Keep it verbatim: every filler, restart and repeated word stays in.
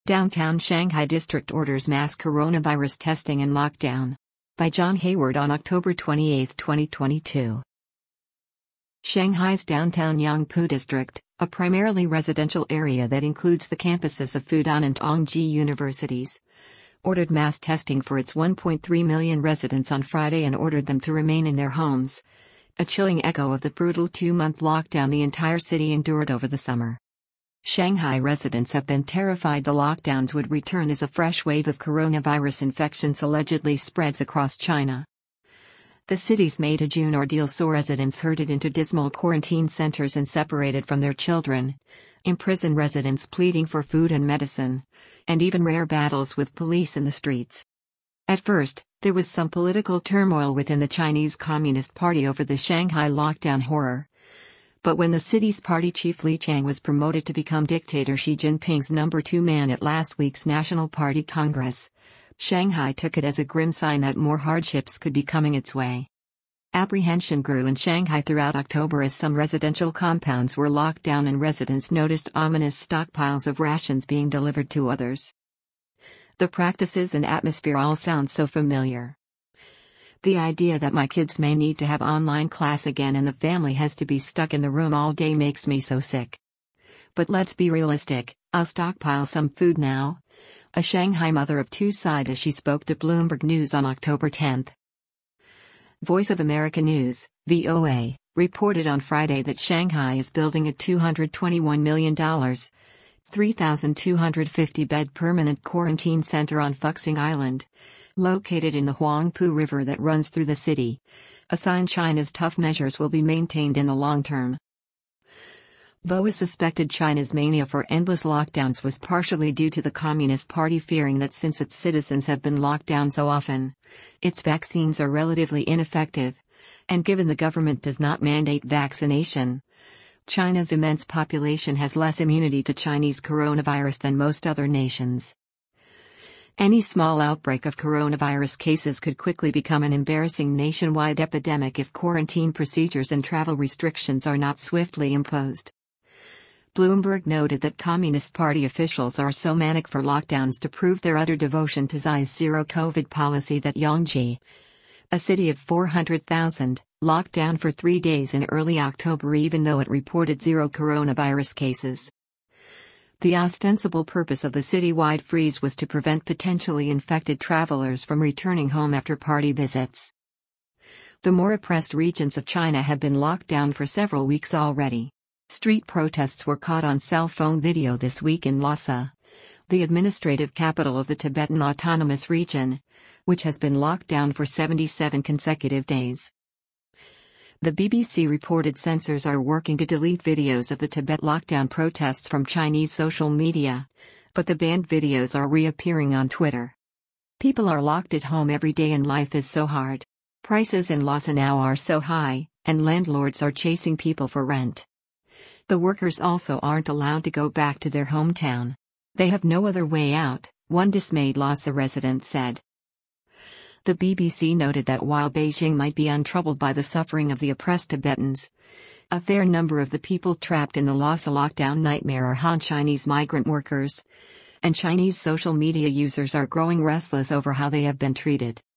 Downtown Shanghai District orders mass coronavirus testing and lockdown. By John Hayward on October twenty-eighth, twenty twenty-two. Shanghai's downtown Yangpu District, a primarily residential area that includes the campuses of Fudan and Tongji universities, ordered mass testing for its one point three million residents on Friday and ordered them to remain in their homes, a chilling echo of the brutal two-month lockdown the entire city endured over the summer. Shanghai residents have been terrified the lockdowns would return as a fresh wave of coronavirus infections allegedly spreads across China. The city's May-to-June ordeal saw residents herded into dismal quarantine centers and separated from their children, imprisoned residents pleading for food and medicine, and even rare battles with police in the streets. At first, there was some political turmoil within the Chinese Communist Party over the Shanghai lockdown horror. But when the city's party chief Li Qiang was promoted to become dictator Xi Jinping's number two man at last week's National Party Congress, Shanghai took it as a grim sign that more hardships could be coming its way. Apprehension grew in Shanghai throughout October as some residential compounds were locked down and residents noticed ominous stockpiles of rations being delivered to others. The practices and atmosphere all sound so familiar. The idea that my kids may need to have online class again and the family has to be stuck in the room all day makes me so sick. But let's be realistic, I'll stockpile some food now. A Shanghai mother of two sighed as she spoke to Bloomberg News on October tenth. Voice of America News, V O A, reported on Friday that Shanghai is building a two hundred twenty-one million dollars, three thousand two hundred fifty bed permanent quarantine center on Fuxing Island, located in the Huangpu River that runs through the city, a sign China's tough measures will be maintained in the long term. B O A suspected China's mania for endless lockdowns was partially due to the Communist Party fearing that since its citizens have been locked down so often, its vaccines are relatively ineffective, and given the government does not mandate vaccination, China's immense population has less immunity to Chinese coronavirus than most other nations. Any small outbreak of coronavirus cases could quickly become an embarrassing nationwide epidemic if quarantine procedures and travel restrictions are not swiftly imposed. Bloomberg noted that Communist Party officials are so manic for lockdowns to prove their utter devotion to Xi's zero-COVID policy that Yangji, a city of four hundred thousand, locked down for three days in early October even though it reported zero coronavirus cases. The ostensible purpose of the citywide freeze was to prevent potentially infected travelers from returning home after party visits. The more oppressed regions of China have been locked down for several weeks already. Street protests were caught on cell phone video this week in Lhasa, the administrative capital of the Tibetan Autonomous Region, which has been locked down for seventy-seven consecutive days. The B B C reported censors are working to delete videos of the Tibet lockdown protests from Chinese social media, but the banned videos are reappearing on Twitter. People are locked at home every day and life is so hard. Prices in Lhasa now are so high, and landlords are chasing people for rent. The workers also aren't allowed to go back to their hometown. They have no other way out, one dismayed Lhasa resident said. The B B C noted that while Beijing might be untroubled by the suffering of the oppressed Tibetans, a fair number of the people trapped in the Lhasa lockdown nightmare are Han Chinese migrant workers, and Chinese social media users are growing restless over how they have been treated.